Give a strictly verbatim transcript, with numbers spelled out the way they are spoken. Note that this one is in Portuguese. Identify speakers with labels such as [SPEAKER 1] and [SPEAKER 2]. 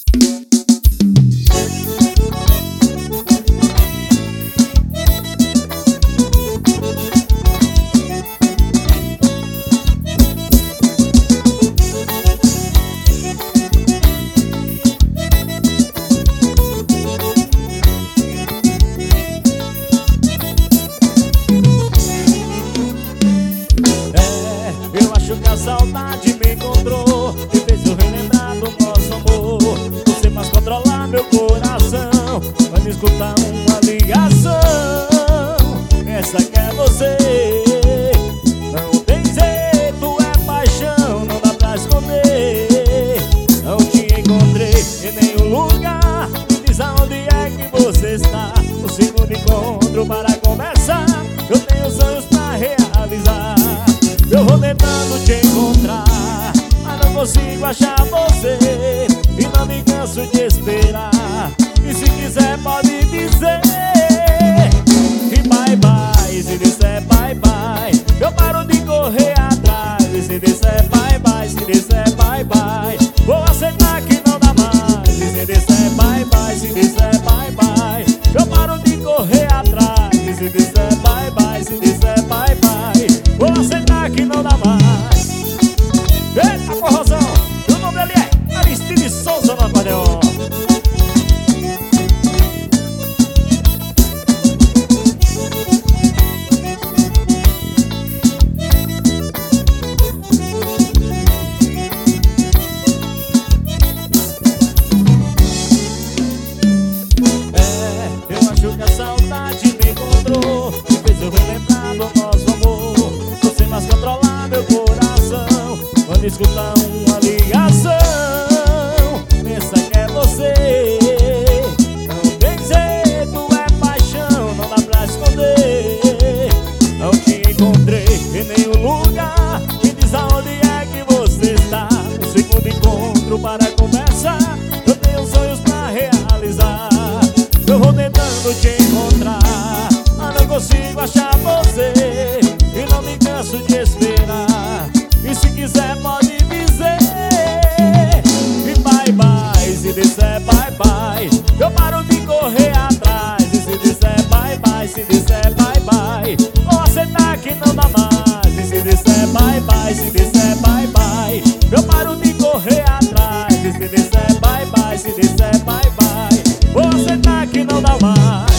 [SPEAKER 1] Saudade me encontrou e fez eu relembrar do nosso amor. Você faz controlar meu coração quando escutar uma ligação. Essa que é você, não tem jeito, é paixão, não dá pra esconder. Não te encontrei em nenhum lugar, diz aonde é que você está. O segundo encontro para conversar, eu tenho sonhos pra realizar. Eu vou tentando te encontrar, mas não consigo achar você. E não me canso de esperar. E se quiser pode dizer e bye bye. Se disser bye bye, eu paro de correr atrás. E se disser bye bye, se disser bye bye, vou aceitar que não dá mais. E se disser bye bye, se disser bye bye, eu paro de correr atrás. E se disser bye bye, se disser bye bye, vou aceitar que não dá mais. Eita, corrosão! E o nome dele é Aristide Souza no acordeon. É, eu acho que a saudade me encontrou e fez eu relembrar do nosso amor. Você mais controlar meu coração quando escutar uma ligação. Pensa que é você, não tem jeito, é paixão, não dá pra esconder. Não te encontrei em nenhum lugar, me diz aonde é que você está. O segundo encontro para conversar, eu tenho sonhos pra realizar. Eu vou tentando te encontrar, mas não consigo achar você. E não me canso de esperar. E se quiser pode dizer e bye bye. Se disser bye bye, eu paro de correr atrás. E se disser bye bye, se disser bye bye, vou aceitar que não dá mais. E se disser bye bye, se disser bye bye, eu paro de correr atrás. E se disser bye bye, se disser bye bye, vou aceitar que não dá mais.